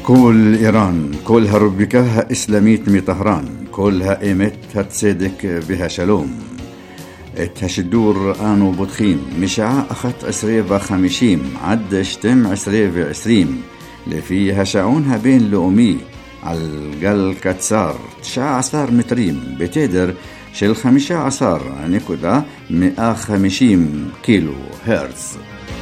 كل إيران كلها ربكها إسلاميت مي طهران كلها إيمت هتصدق بها شلوم الدور آنو بطخيم مشاع أخت 50 عد شتم 20 لفيها شعونها بين لؤمي على الجل كتسار 19 متريم بتدر شل 15.150 كيلو هرتز.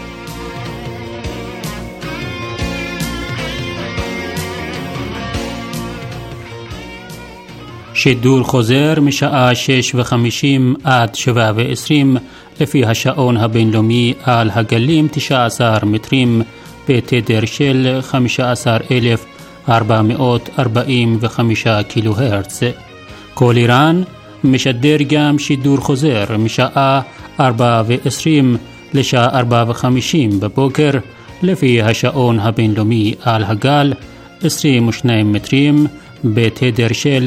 שידור חוזר משעה 6:50 עד 7:20 לפי השעון הבינלאומי על הגלים 19 מטרים בתדר של 15,445 קילו הרץ. כל איראן משדר גם שידור חוזר משעה 4:20 לשעה 4:50 בבוקר לפי השעון הבינלאומי על הגל 22 מטרים בתדר של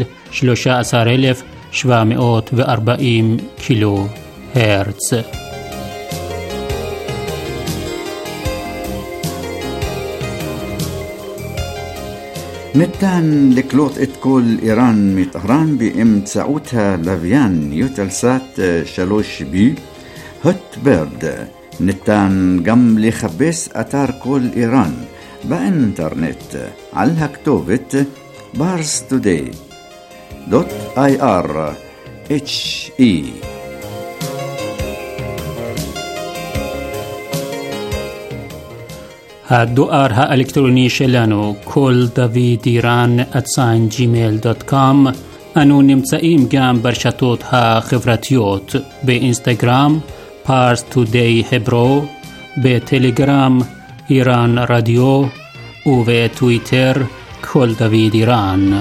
13,740 קילו הרץ. ניתן לקלוט את כל איראן מטהרן באמצעות הלוויין יוטלסאט 3B הוטברד. ניתן גם לחפש אתר כל איראן באינטרנט על הכתובת parstoday.ir/he. הדואר האלקטרוני שלנו כל דוד איראן @gmail.com. אנו נמצאים גם ברשתות החברתיות באינסטגרם parstoday hebro, בטלגרם איראן רדיו ובטוויטר כל דוד איראן.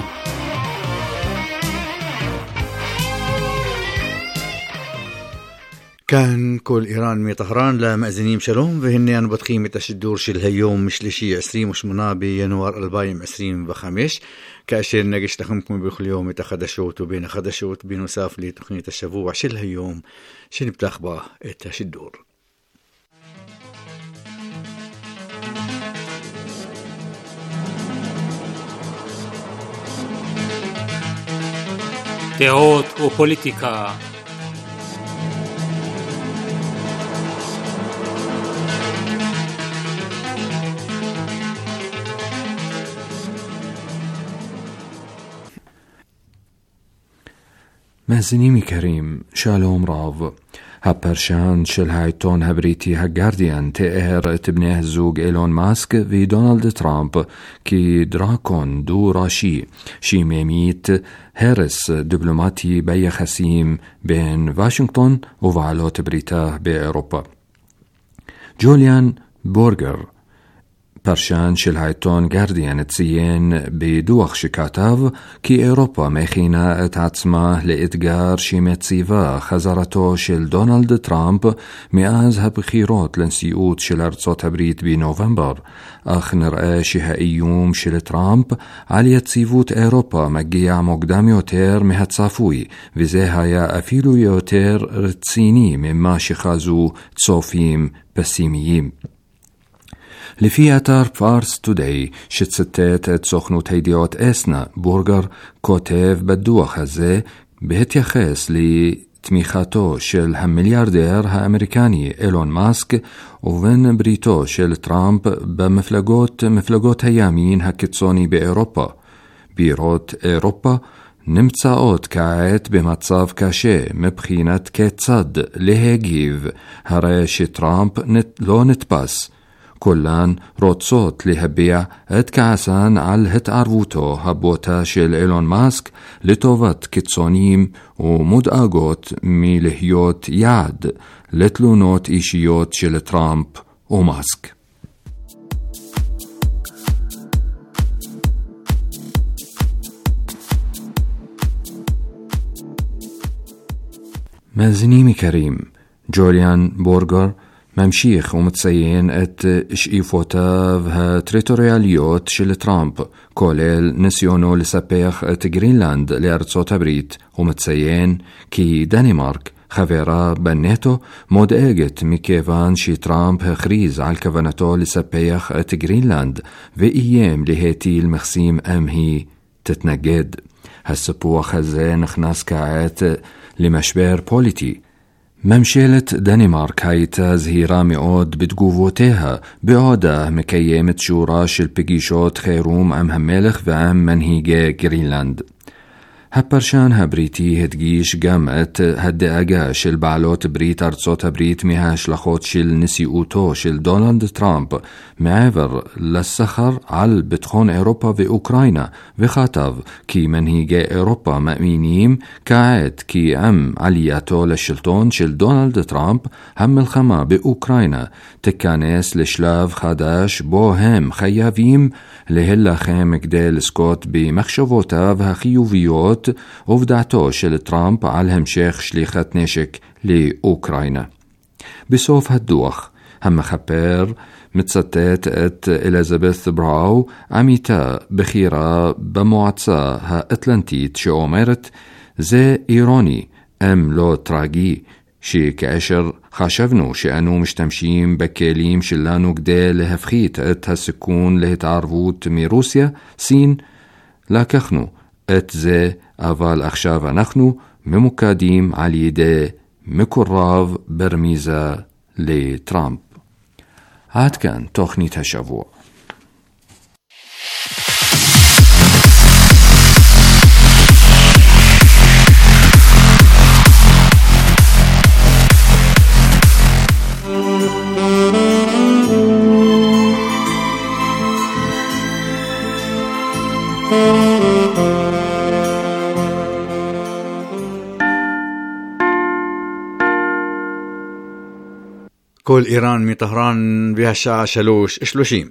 كان كل إيران من طهران لمأذنين شلوم وهني أنا بتقيم التشدور شل هاليوم مشلشي 28 بيناير 2025 كأشير نجش لكم بكل يوم تخدشوت وبين خدشوت بنصاف لتقنية الشبوع شل هاليوم شن بتخبى التشدور. דעות ופוליטיקה. מאזינים יקרים, שלום רב. הפרשן של העיתון הבריטי הגרדיאן תיאר את בני הזוג אילון מאסק ודונלד טראמפ כדרקון דו-ראשי שממיט הרס דיפלומטי ביחסים בין וושינגטון ובעלות בריתה באירופה. ג'וליאן בורגר, פרשן של העיתון גרדיאן, ציין בדוח שכתב כי אירופה מכינה את עצמה לאתגר שמציבה חזרתו של דונלד טראמפ מאז הבחירות לנשיאות של ארצות הברית בנובמבר, אך נראה שהאיום של טראמפ על יציבות אירופה מגיע מוקדם יותר מהצפוי, וזה היה אפילו יותר רציני ממה שחזו צופים פסימיים. לפי אתר פארס טודיי שציטט את סוכנות הידיעות אסנה, בורגר כותב בדוח הזה בהתייחס לתמיכתו של המיליארדר האמריקני אילון מאסק ובין בריתו של טראמפ במפלגות הימין הקיצוני באירופה. בירות אירופה נמצאות כעת במצב קשה מבחינת כיצד להגיב, הרי שטראמפ לא נתפס. כולן רוצות להביע את כעסן על התערבותו הבוטה של אילון מאסק לטובת קיצונים ומודאגות מלהיות יעד לתלונות אישיות של טראמפ ומאסק. מאזינים יקרים, ג'וליאן בורגר ממשיך ומציין את שאיפותיו הטריטוריאליות של טראמפ, כולל ניסיונו לספח את גרינלנד לארצות הברית, ומציין כי דנמרק חברה בנטו מודאגת מכיוון שטראמפ הכריז על כוונתו לספח את גרינלנד ואיים להטיל מכסים אם היא תתנגד. הסיפוח הזה נכנס כעת למשבר פוליטי. ממשלת דנמרק הייתה זהירה מאוד בתגובותיה בעודה מקיימת שורה של פגישות חירום עם המלך ועם מנהיגי גרינלנד. הפרשן הבריטי הדגיש גם את הדאגה של בעלות ברית ארצות הברית מההשלכות של נשיאותו של דונלד טראמפ מעבר לסחר על ביטחון אירופה ואוקראינה, וכתב כי מנהיגי אירופה מאמינים כעת כי עם עלייתו לשלטון של דונלד טראמפ המלחמה באוקראינה תיכנס לשלב חדש בו הם חייבים להילחם כדי לזכות במחשבותיו החיוביות ובדעתו של טראמפ על המשך שליחת נשק לאוקראינה. בסוף הדוח המחבר מצטט את אליזבת בראו, עמיתה בכירה במועצה האטלנטית, שאומרת זה אירוני אם לא טרגי שכאשר חשבנו שאנו משתמשים בכלים שלנו כדי להפחית את הסיכון להתערבות מרוסיה, סין, לקחנו את זה, אבל עכשיו אנחנו ממוקדים על ידי מקורב ברמיזה לטראמפ. עד כאן תוכנית השבוע. כל איראן מטהרן והשעה 3:30.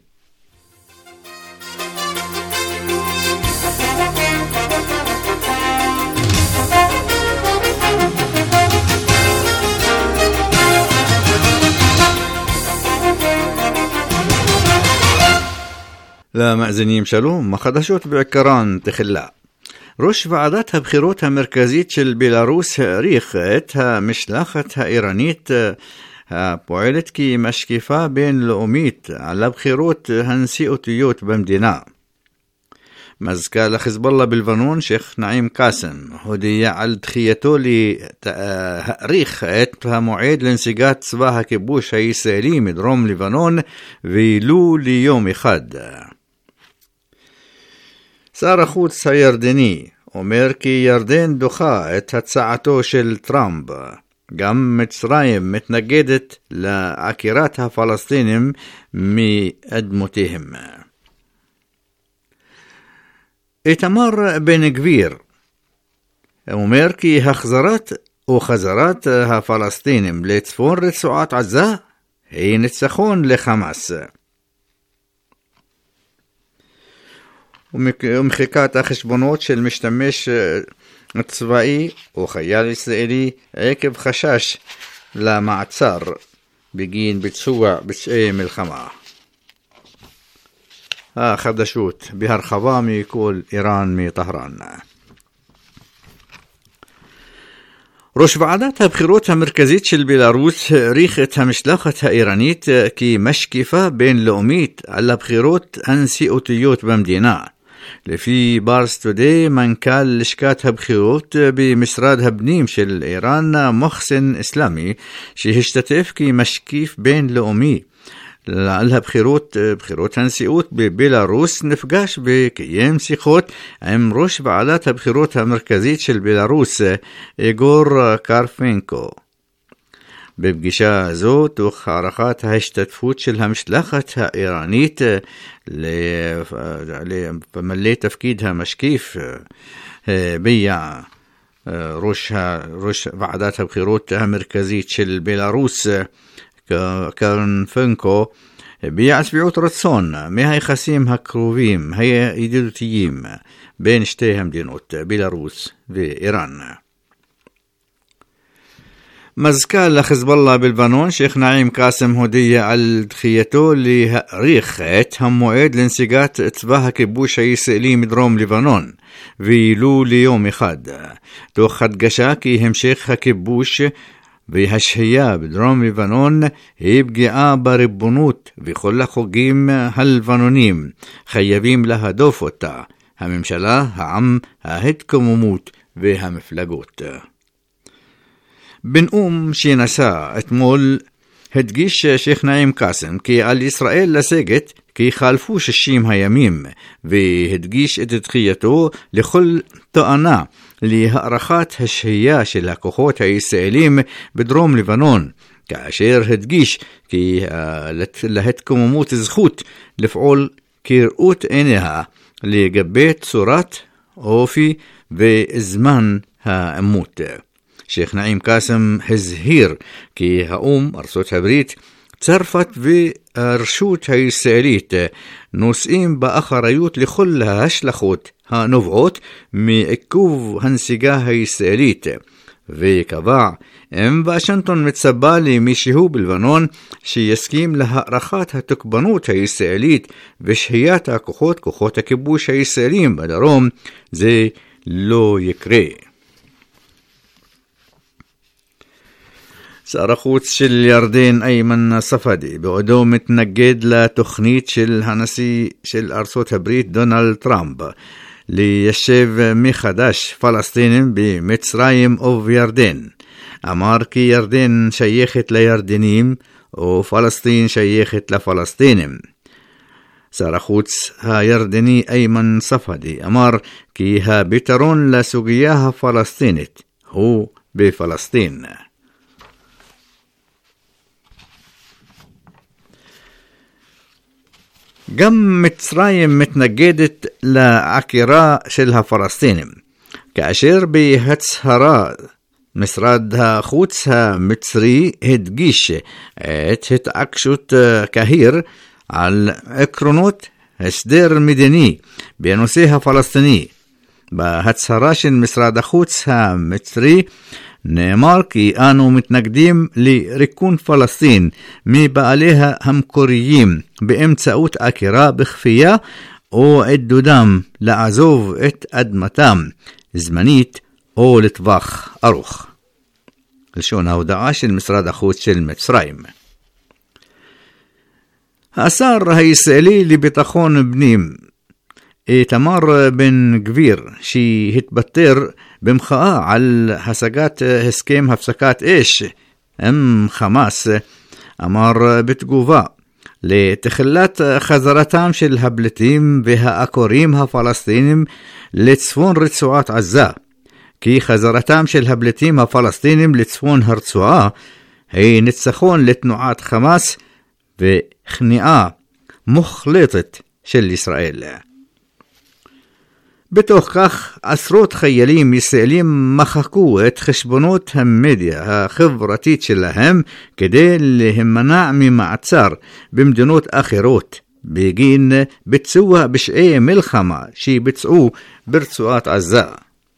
למאזינים שלום, החדשות בעיקרן תחילה. ראש ועדת הבחירות המרכזית של בלרוס העריך את המשלחת האיראנית הפועלת כמשקיפה בינלאומית על הבחירות הנשיאותיות במדינה. מזכ"ל החיזבאללה בלבנון, שייח נעים קאסם, הודיע על דחייתו להאריך את המועד לנסיגת צבא הכיבוש הישראלי מדרום לבנון ולו ליום אחד. שר החוץ הירדני אומר כי ירדן דוחה את הצעתו של טראמפ. גם מצרים מתנגדת לעקירת הפלסטינים מאדמותיהם. איתמר בן גביר אומר כי חזרת הפלסטינים לצפון רצועת עזה היא ניצחון לחמאס. ומחיקת החשבונות של משתמש צבאי או חייל ישראלי עקב חשש למעצר בגין ביצוע פשעי מלחמה. החדשות בהרחבה מכל איראן מטהרן. ראש ועדת הבחירות המרכזית של בלרוס העריך את המשלחת האיראנית כמשקיפה בינלאומית על הבחירות הנשיאותיות במדינה. לפי פארס טודיי, מנכ"ל לשכת הבחירות במשרד הפנים של איראן, מוחסן אסלאמי, שהשתתף כמשקיף בינלאומי על בחירות הנשיאות בבלרוס, נפגש וקיים שיחות עם ראש ועדת הבחירות המרכזית של בלרוס, איגור קרפנקו. בפגישה זו, תוך הערכת ההשתתפות של המשלחת האיראנית למלא תפקיד המשקיף, ביע ראש ועדת הבחירות המרכזית של בלרוס, קרפנקו, ביע שביעות רצון מהיחסים הקרובים הידידותיים בין שתי המדינות, בלרוס ואיראן. مزكال لحزب الله بلبنان شيخ نعيم قاسم هدية على دخيته لريخ هم موعد لانسجات اتباه كبوش يسألي مدروم لبنان ويلو ليوم خاد تو خد قشاكي هم شيخ كبوش بهشهيا بدروم لبنان يبقى بربنوت بخلا خقيم هالفنونيم خيبيم لها دوفوتا هممشلا هم ههدكم وموت وهم فلقوت بنقوم شي نساء اتمول هدقيش شيخ نعيم قاسم كي على إسرائيل لساقت كي خالفوش الشيم هيميم وهدقيش اتدخيته لخل طقنا لهأرخات هشهياش الهكوخوت هيسائليم بدروم لبنان كعشير هدقيش كي لهتكم وموت زخوت لفعول كيرؤوت إنها لقبيت صورات أوفي بزمان هاموت شيخ نعيم قاسم هزهير كي هقوم أرسوت هبريت تصرفت برشوت هيساليت نوسئين بأخريوت لخل هشلخوت ها نفعوت مي اكوف هنسيقا هيساليت في كباع ام باشنطن متسبالي ميشيهو بالبنان شي يسكيم لها رخات هتكبنوت هيساليت بشهيات كوخوت كبوش هيساليم بدروم زي لو يكري سارخوت شل يردين أيمن صفدي بعدو متنجد لتخنيت شل هنسي شل أرسوت هبريت دونالد ترامب ليشيف مخدش فلسطين بمصرايم أو يردين أمار كي يردين شيخت ليردينيم وفلسطين شيخت لفلسطينيم سارخوت ها يردني أيمن صفدي أمار كي ها بيترون لسوقياها فلسطينت هو بفلسطين قم مصرايم متنجدت لعكراء شلها فلسطينم كأشير بهتسهرا مصرادها خوتها مصري هدقيش هتأكشوت كهير على اكرونوت هسدير مدني بينوسيها فلسطيني بهتسهراش مصراد خوتها مصري نيمار كي آنو متنقديم لركون فلسطين مي بقاليها هم كوريين بامتساوت أكرا بخفية او الدودام لعزوف ات أدمتام زمنيت او لطباخ أروخ لشون هودعاش المصراد أخوت شل مصرايم أسار هيسألي لبتخون بنيم تمار بن قبير شي هتبتر بمخاء على هسقات هسكيم هفسكات إيش خماس أمار بتقوفا لتخلات خزرتام شل هبلتيم بها أكوريمها فلسطينيم لتسفون رتسوات عزا كي خزرتام شل هبلتيمها فلسطينيم لتسفون هرتسوات هي نتسخون لتنوعات خماس بخناء مخلطة شل إسرائيل بتوخخ عسروت خياليم يسأليم مخكوة خشبونوت هم ميديا خبرتيت شلهم كده اللي هم مناعمي معتصار بمدنوت آخروت بيجين بتسوها بشعي ملخمة شي بتسعو برتسوات عزاء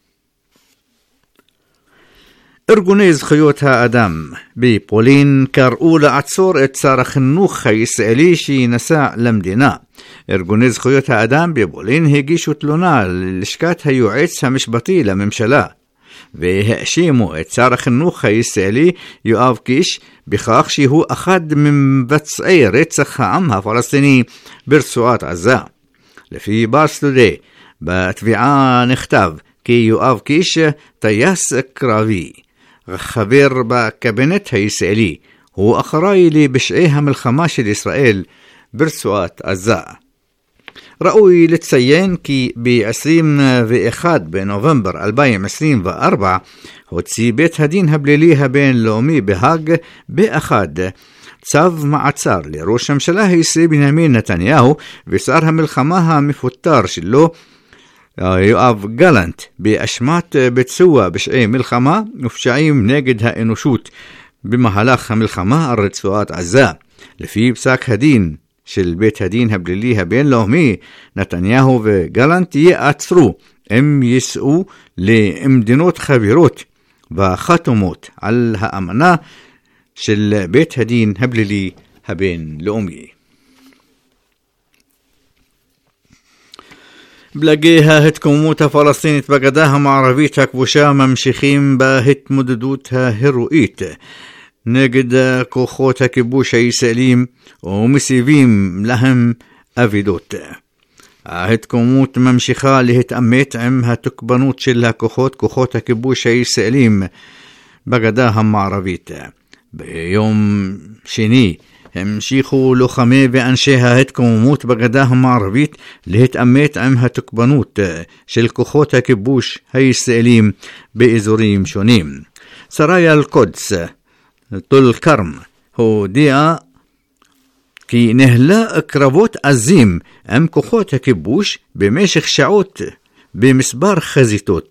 ارجونيز خيوتها أدم ببولين كارؤولة عتصور اتسارخ النوخ يسأليشي نساء لمدينا ارجونيز خيوتها أدم ببولين هيجيشو تلونا لشكاتها يوعيتها مش بطيلة ممشلا وهأشيمو اتسارخ النوخ يسألي يؤاف كيش بخاخشي هو أخد من بتصعي ريتسخ عمها فلسطيني برسوات عزاء لفي بارستودي باتبعان اختاب كي يؤاف كيش تياس كرافي خبير بكابينت هيسألي هو أخراي لي بشعيها من الخماش الإسرائيل برسوات عزاء رأوي لتسيين كي ب21 بنوفمبر 2024 هوتسي بيت هدين هبليليها بين لومي بهاج بأخاد صاف معتصار لروش مشلاه يسري بنيامين نتنياهو بصارها ملخماها مفتار شلو يؤاف جالنت بأشمات بتسوى بشعي ملخما وفشعيم ناجدها إنوشوت بمهلاخ ملخما الرتسوات عزاء لفي بساك هدين شل بيت هدين هبليليها بين لومي نتنياهو وجالنت يأثرو يسقو لامدنوت خبيروت וחתומות על האמנה של בית הדין הפלילי הבינלאומי. בלגי ההתקוממות הפלסטינית בגדה המערבית הכבושה ממשיכים בהתמודדות ההירואית נגד כוחות הכיבוש הישראלים ומסיבים להם אבידות. ההתקוממות ממשיכה להתעמת עם התוקפנות של כוחות הכיבוש הישראלים בגדה המערבית. ביום שני המשיכו לוחמי ואנשי ההתקוממות בגדה המערבית להתעמת עם התוקפנות של כוחות הכיבוש הישראלים באזורים שונים. סראיה אל-קודס טול כרם הודיעה כי נהלה קרבות עזים עם כוחות הכיבוש במשך שעות במספר חזיתות.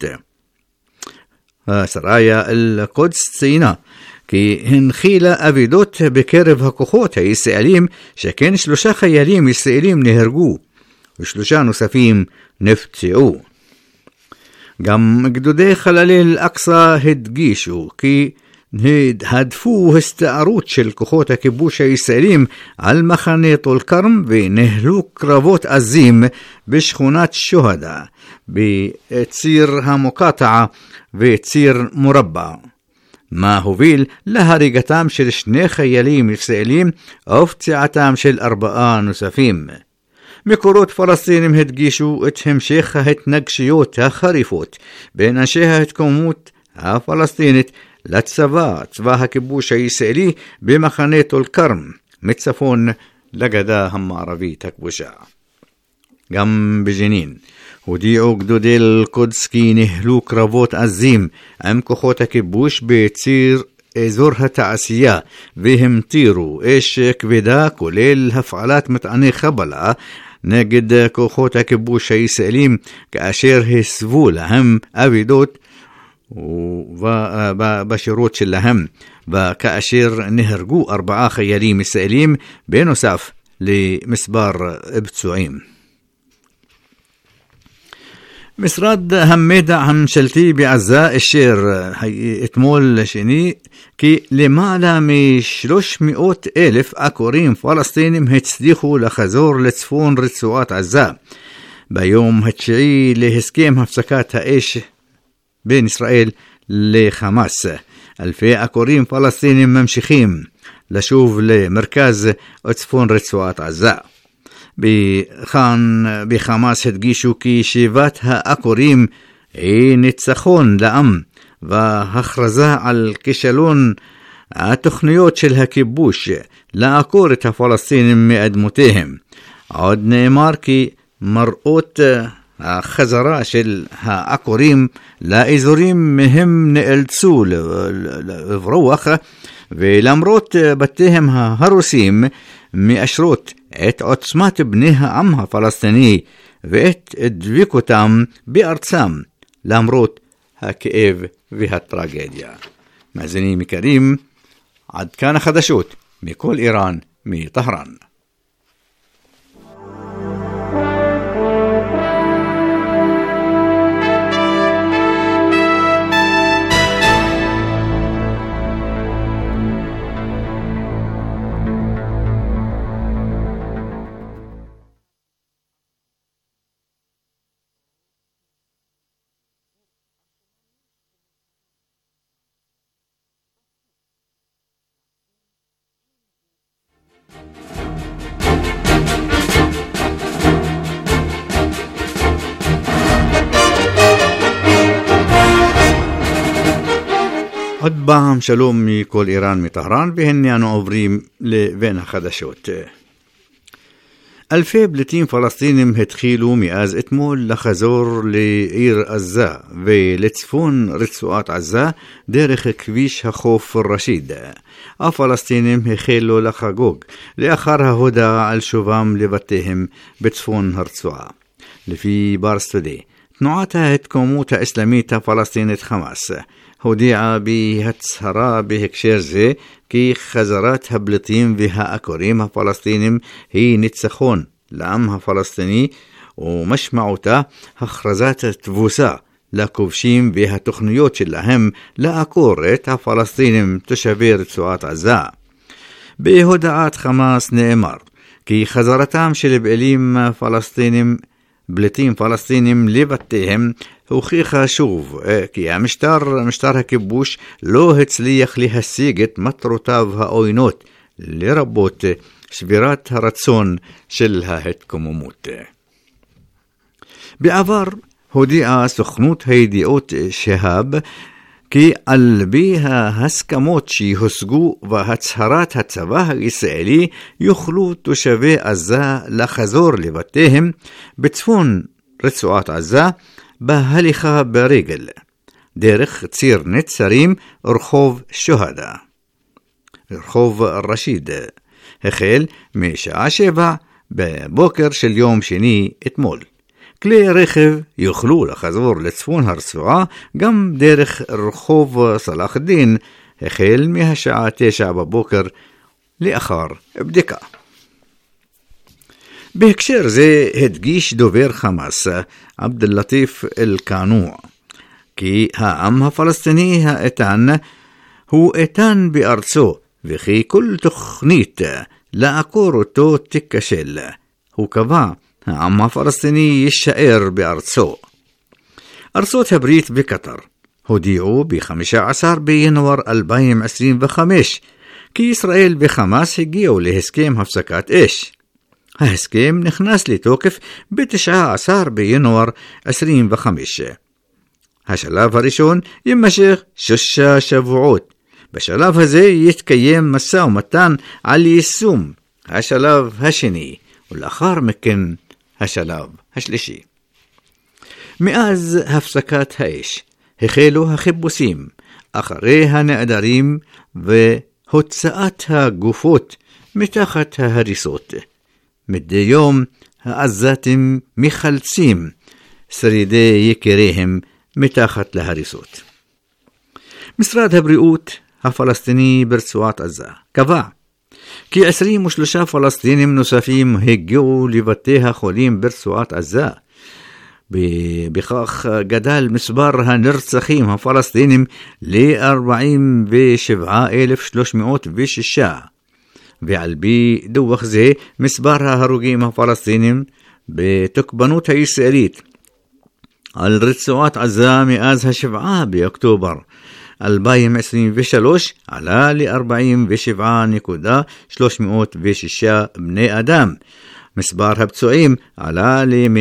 סראיה אל-קודס ציינה כי הנחילה אבידות בקרב הכוחות הישראלים, שכן 3 חיילים ישראלים נהרגו ו3 נוספים נפצעו. גם גדודי חללי אל-אקצא הדגישו כי הדפו הסתערות של כוחות הכיבוש הישראלים על מחנה טול כרם ונהלו קרבות עזים בשכונת שוהדה, בציר המוקטעה וציר מורבע, מה הוביל להריגתם של 2 חיילים ישראלים ופציעתם של 4 נוספים. מקורות פלסטינים הדגישו את המשך ההתנגשויות החריפות בין אנשי ההתקוממות הפלסטינית צבא הכיבוש הישראלי במחנה טול כרם מצפון לגדה המערבית הכבושה. גם בג'נין הודיעו גדודי אל-קודס כי נהלו קרבות עזים עם כוחות הכיבוש בציר אזור התעשייה והמטירו אש כבדה כולל הפעלת מטעני חבלה נגד כוחות הכיבוש הישראלים, כאשר הסבו להם אבידות בשירות שלהם, וכאשר נהרגו 4 חיילים ישראלים בנוסף למספר פצועים. משרד המידע הממשלתי בעזה אישר אתמול שני כי למעלה מ-300,000 עקורים פלסטינים הצליחו לחזור לצפון רצועת עזה ביום התשיעי להסכם הפסקת האש בין ישראל לחמאס. אלפי עקורים פלסטינים ממשיכים לשוב למרכז וצפון רצועת עזה. בחמאס הדגישו כי שיבת העקורים היא ניצחון לעם והכרזה על כישלון התוכניות של הכיבוש לעקור את הפלסטינים מאדמותיהם. עוד נאמר כי מראות החזרה של העקורים לאזורים מהם נאלצו לברוח, ולמרות בתיהם ההרוסים מאשרות את עוצמת בני העם הפלסטיני ואת דבקותם בארצם למרות הכאב והטרגדיה. מאזינים יקרים, עד כאן החדשות מכל איראן מטהרן. עוד פעם שלום מכל איראן מטהרן, והנה אנו עוברים לבין החדשות. אלפי פליטים פלסטינים התחילו מאז אתמול לחזור לעיר עזה ולצפון רצועת עזה דרך כביש החוף רשיד. הפלסטינים החלו לחגוג לאחר ההודעה על שובם לבתיהם בצפון הרצועה. לפי פארס טודיי, תנועת ההתקוממות האסלאמית הפלסטינית חמאס הודיעה בהצהרה בהקשר זה כי חזרת הפליטים והעקורים הפלסטינים היא ניצחון לעם הפלסטיני, ומשמעותה הכרזת תבוסה לכובשים והתוכניות שלהם לעקור את הפלסטינים תושבי רצועת עזה. בהודעת חמאס נאמר כי חזרתם של פליטים פלסטינים לבתיהם הוכיחה שוב כי משטר הכיבוש לא הצליח להשיג את מטרותיו העוינות, לרבות שבירת הרצון של ההתקוממות. בעבר הודיעה סוכנות הידיעות שהב כי על פי ההסכמות שהושגו והצהרת הצבא הישראלי יוכלו תושבי עזה לחזור לבתיהם בצפון רצועת עזה בהליכה ברגל, דרך ציר נצרים רחוב שוהדה, רחוב רשיד, החל משעה 7 בבוקר של יום שני אתמול. כלי רכב יוכלו לחזור לצפון הרצועה גם דרך רחוב סלאח א-דין, החל מהשעה 9 בבוקר לאחר בדיקה. בהקשר זה הדגיש דובר חמאס עבד אל-לטיף אל-קענוע כי העם הפלסטיני האיתן הוא איתן בארצו וכי כל תוכנית לעקור אותו תיכשל. הוא קבע העם הפלסטיני יישאר בארצו. ארצות הברית וקטר הודיעו ב-15 בינואר 2025 כי ישראל וחמאס הגיעו להסכם הפסקת אש. ההסכם נכנס לתוקף ב-19 בינואר 25. השלב הראשון יימשך 6 שבועות. בשלב הזה יתקיים משא ומתן על יישום השלב השני, ולאחר מכן השלב השלישי. מאז הפסקת האש החלו החיפושים אחרי הנעדרים והוצאת הגופות מתחת ההריסות. מדי יום העזתים מחלצים שרידי יקיריהם מתחת להריסות. משרד הבריאות הפלסטיני ברצועת עזה קבע כי 23 פלסטינים נוספים הגיעו לבתי החולים ברצועת עזה. בכך גדל מספר הנרצחים הפלסטינים ל-47,306, ועל פי דוח זה מספר ההרוגים הפלסטינים בתוקפנות הישראלית על רצועת עזה מאז 7 באוקטובר 2023 עלה ל-47.306 בני אדם. מספר הפצועים עלה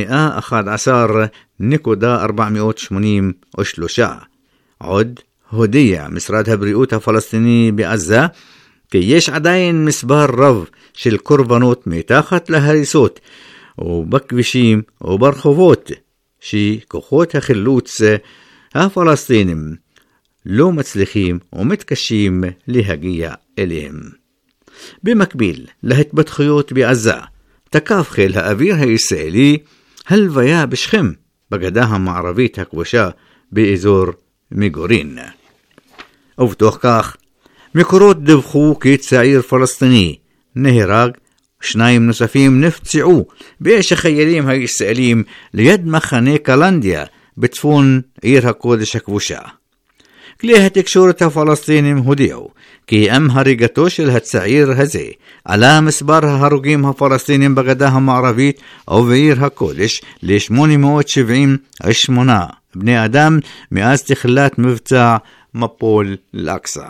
ל-111.483. עוד הודיע משרד הבריאות הפלסטיני בעזה כי יש עדיין מספר רב של קורבנות מתחת להריסות ובכבישים וברחובות שכוחות החילוץ הפלסטינים לא מצליחים ומתקשים להגיע אליהם. במקביל להתפתחויות בעזה תקף חיל האוויר הישראלי הלוויה בשכם בגדה המערבית הכבושה באזור מגורין. ובתוך כך מקורות דיווחו כי צעיר פלסטיני נהרג, 2 נוספים נפצעו באש החיילים הישראלים ליד מחנה קלנדיה בצפון עיר הקודש הכבושה. כלי התקשורת הפלסטינים הודיעו כי עם הריגתו של הצעיר הזה עלה מספר ההרוגים הפלסטינים בגדה המערבית ובעיר הקודש ל-878 בני אדם מאז תחילת מבצע מפול אל-אקצא.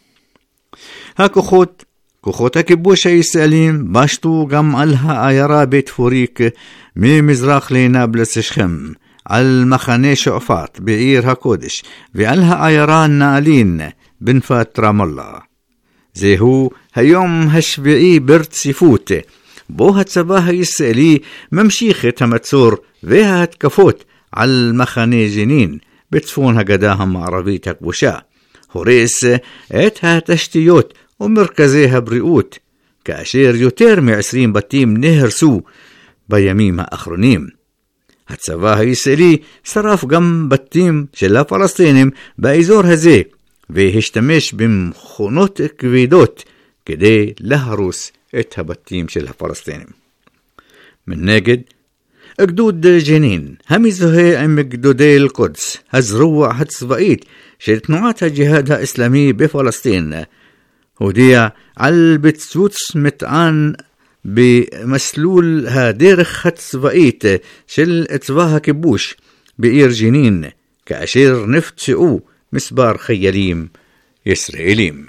כוחות הכיבוש הישראלים בשטו גם על העיירה בית פוריק ממזרח לנבלס שכם, על מחנה שועפאט בעיר הקודש ועל העיירה נעלין בנפת רם אללה. זהו היום השביעי ברציפות בו הצבא הישראלי ממשיך את המצור וההתקפות על מחנה ג'נין בצפון הגדה המערבית הכבושה, הורס את התשתיות ומרכזי הבריאות, כאשר יותר מ-20 בתים נהרסו בימים האחרונים. הצבא הישראלי שרף גם בתים של הפלסטינים באזור הזה, והשתמש במכונות כבדות כדי להרוס את הבתים של הפלסטינים. מנגד, גדוד ג'נין, המזוהה עם גדודי אל-קודס, הזרוע הצבאית של תנועת הג'יהאד האסלאמי בפלסטין, הודיע על ביצוץ מטען במסלול הדרך הצבאית של צבא הכיבוש בעיר ג'נין, כאשר נפצעו מספר חיילים ישראלים.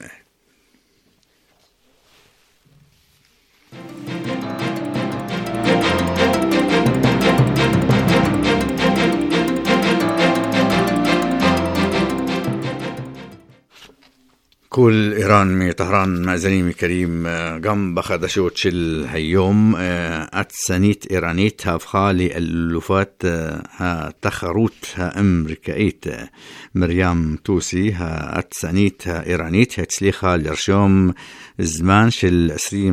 كل إيران مطهران مأزنين كريم قام بخدشوت شل هيوم أتسانيت إيرانيت هافخا لألوفات تخروت أمريكايت مريم توسي أتسانيت إيرانيت هتسليخا لرشوم زمان شل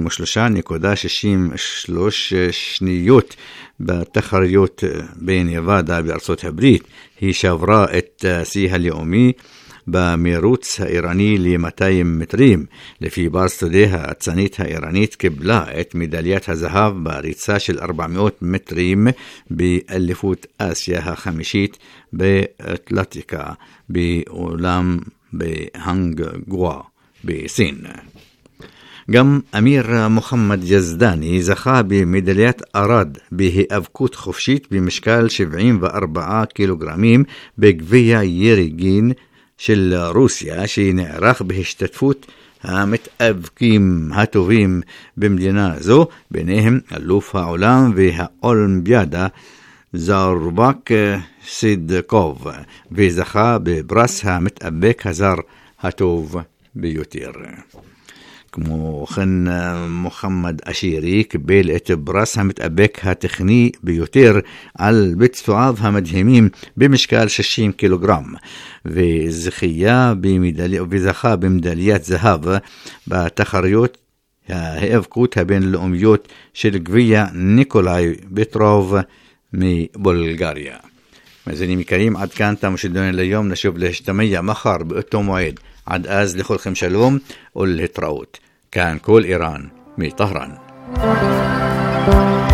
23.63 شنيوت بتخريوت بين يفادا بأرصوت هبريت هي شفراء سيها اليومي بميروتس إيراني ل200 مترين لفي بارستوديها التسانيت إيرانيت كبلات ميداليات ذهب بريتسا شل 400 مترين بألفوت آسيا خمشيت بأتلانتيكا بأولام بهانغ غوا بسين. גם אמיר מוחמד יזדני זכה במדליית ארד בהיאבקות חופשית במשקל 74 קילוגרמים בגביע יריגין של רוסיה שנערך בהשתתפות המתאבקים הטובים במדינה זו, ביניהם אלוף העולם והאולימפיאדה זרבק סידקוב, וזכה בפרס המתאבק הזר הטוב ביותר. כמו כן מוחמד אשירי קיבל את פרס המתאבק הטכני ביותר על ביצועיו המדהימים במשקל 60 קילוגרם, וזכה במדליית זהב בתחרויות ההיאבקות הבינלאומיות של גביע ניקולאי פטרוב מבולגריה. מאזינים יקרים, עד כאן תם שידורנו ליום. נשוב להשתמע מחר באותו מועד. עד אז לכולכם שלום ולהתראות. كان كل إيران من طهران.